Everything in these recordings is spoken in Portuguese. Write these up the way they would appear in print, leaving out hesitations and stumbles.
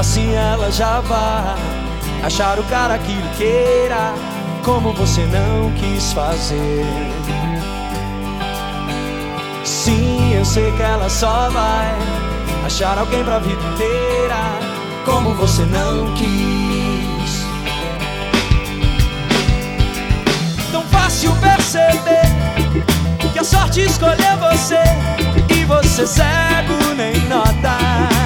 assim ela já vai achar o cara que lhe queira, como você não quis fazer. Sim, eu sei que ela só vai achar alguém pra vida inteira, como você não quis. Tão fácil perceber que a sorte escolheu você, e você cego nem nota.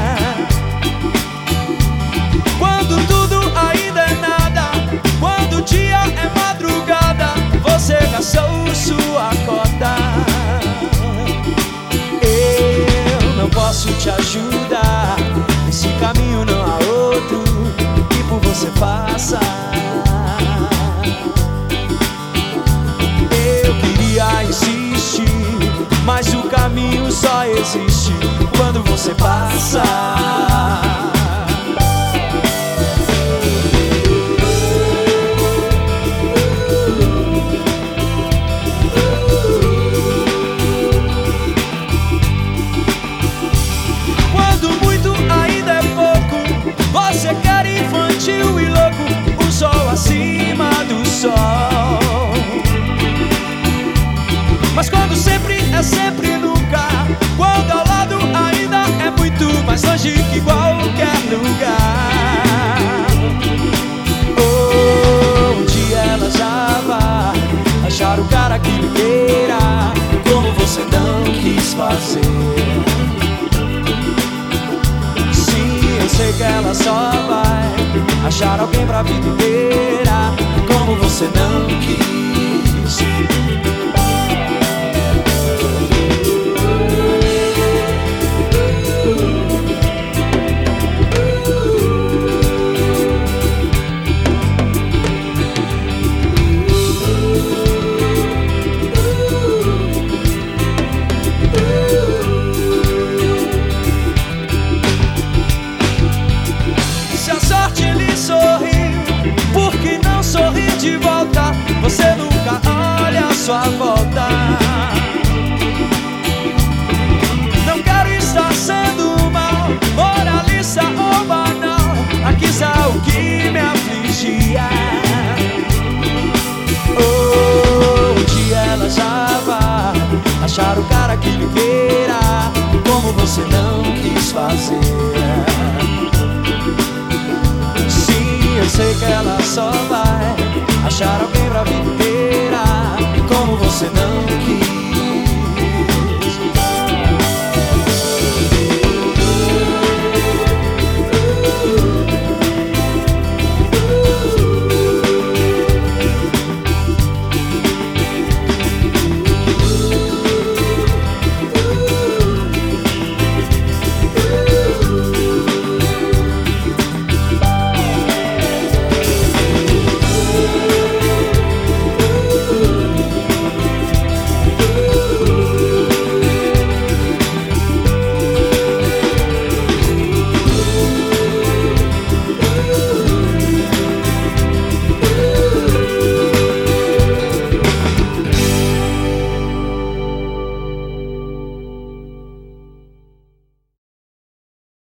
Quando tudo ainda é nada, quando o dia é madrugada, você gastou sua cota. Eu não posso te ajudar, nesse caminho não há outro que por você faça. Eu queria insistir, mas o caminho só existe quando você passa. Quando muito ainda é pouco, você quer infantil e louco, o sol acima do sol. Mas quando sempre é sempre nunca, quando ao lado ainda é muito mais longe que qualquer lugar. Oh, um dia ela já vai achar o cara que lhe queira, como você não quis fazer. Sim, eu sei que ela só vai achar alguém pra vida inteira, como você não quis. De volta, você nunca olha a sua volta. Não quero estar sendo mal, moralista ou banal, aqui está o que me afligia. Oh, um dia ela já vai achar o cara que lhe queira, como você não quis fazer. Sim, eu sei que ela só vai achar alguém pra vida inteira, como você não